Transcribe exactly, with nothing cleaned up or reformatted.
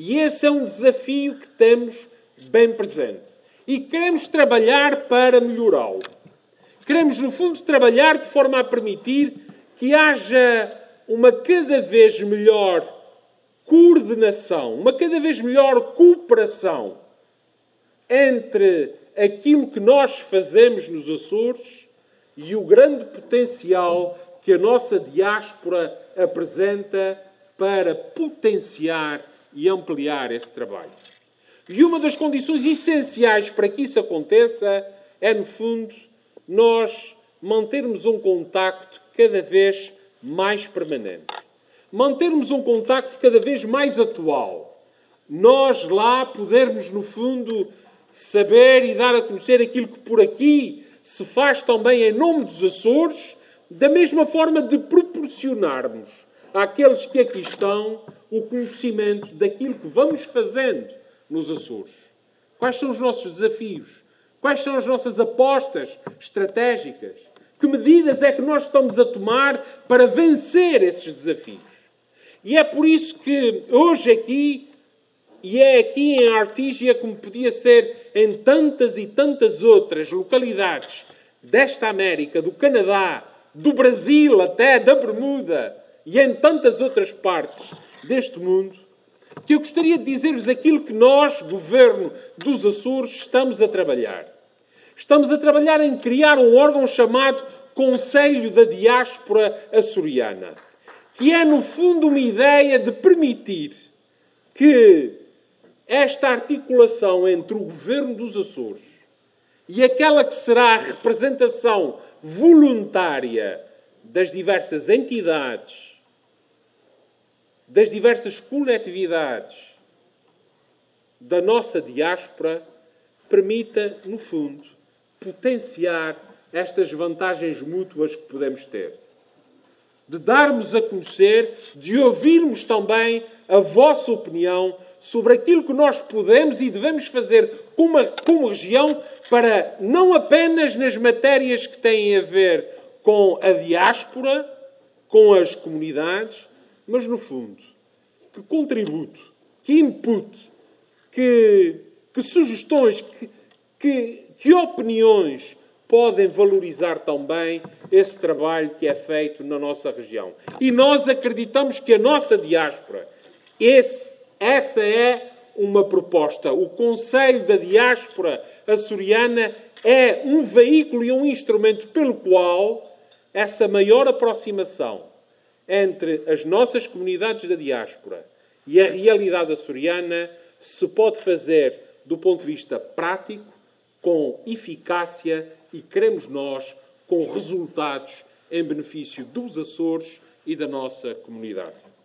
E esse é um desafio que temos bem presente. E queremos trabalhar para melhorá-lo. Queremos, no fundo, trabalhar de forma a permitir que haja uma cada vez melhor coordenação, uma cada vez melhor cooperação entre aquilo que nós fazemos nos Açores e o grande potencial que a nossa diáspora apresenta para potenciar e ampliar esse trabalho. E uma das condições essenciais para que isso aconteça é, no fundo, nós mantermos um contacto cada vez mais permanente. Mantermos um contacto cada vez mais atual. Nós lá podermos, no fundo, saber e dar a conhecer aquilo que por aqui se faz também em nome dos Açores, da mesma forma de proporcionarmos àqueles que aqui estão o conhecimento daquilo que vamos fazendo nos Açores. Quais são os nossos desafios? Quais são as nossas apostas estratégicas? Que medidas é que nós estamos a tomar para vencer esses desafios? E é por isso que hoje aqui, e é aqui em Artígia, como podia ser em tantas e tantas outras localidades desta América, do Canadá, do Brasil até da Bermuda e em tantas outras partes deste mundo, que eu gostaria de dizer-vos aquilo que nós, Governo dos Açores, estamos a trabalhar. Estamos a trabalhar em criar um órgão chamado Conselho da Diáspora Açoriana, que é, no fundo, uma ideia de permitir que esta articulação entre o Governo dos Açores e aquela que será a representação voluntária das diversas entidades, das diversas coletividades da nossa diáspora, permita, no fundo, potenciar estas vantagens mútuas que podemos ter. De darmos a conhecer, de ouvirmos também a vossa opinião sobre aquilo que nós podemos e devemos fazer como, como região para, não apenas nas matérias que têm a ver com a diáspora, com as comunidades, mas, no fundo, que contributo, que input, que, que sugestões, que, que, que opiniões podem valorizar também esse trabalho que é feito na nossa região. E nós acreditamos que a nossa diáspora, esse, essa é uma proposta. O Conselho da Diáspora Açoriana é um veículo e um instrumento pelo qual essa maior aproximação entre as nossas comunidades da diáspora e a realidade açoriana se pode fazer do ponto de vista prático, com eficácia e, queremos nós, com resultados em benefício dos Açores e da nossa comunidade.